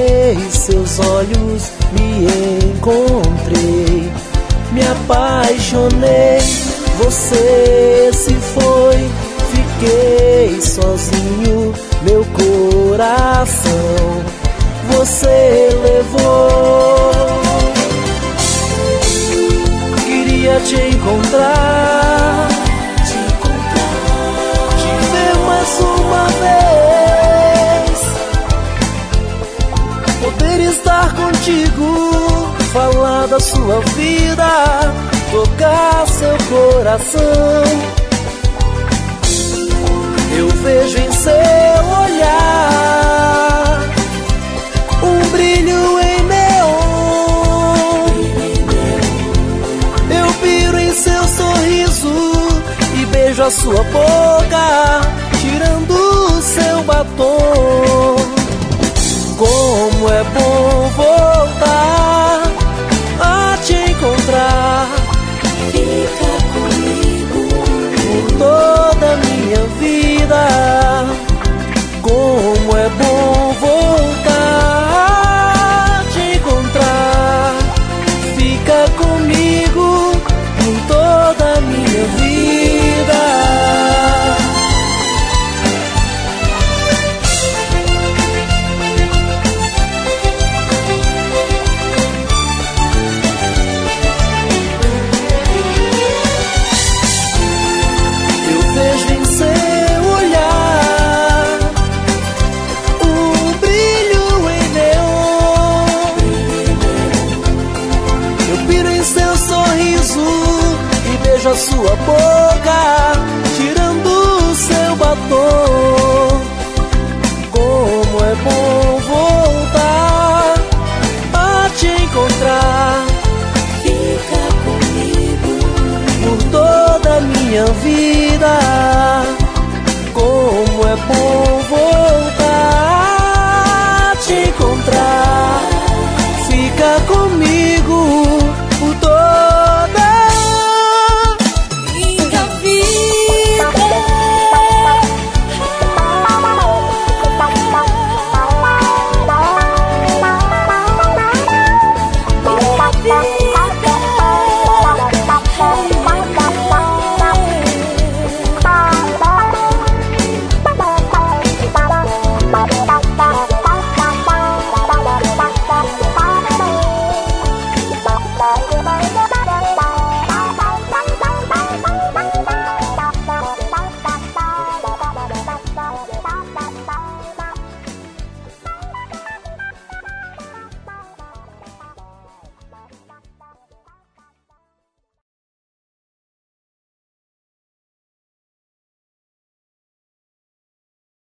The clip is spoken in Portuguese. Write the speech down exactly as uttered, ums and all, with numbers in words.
olhei seus olhos, me encontrei, me apaixonei. Você se foi, fiquei sozinho, meu coração você levou. Queria te encontrar, te encontrar, te ver mais uma vez, poder estar contigo, falar da sua vida, tocar seu coração. Eu vejo em seu olhar um brilho em neon. Eu piro em seu sorriso e beijo a sua boca, tirando o seu batom. Como é bom voltar a te encontrar. Fica comigo por toda a minha vida. Como é bom voltar a te encontrar. Fica comigo por toda a minha vida. A sua boca, tirando o seu batom.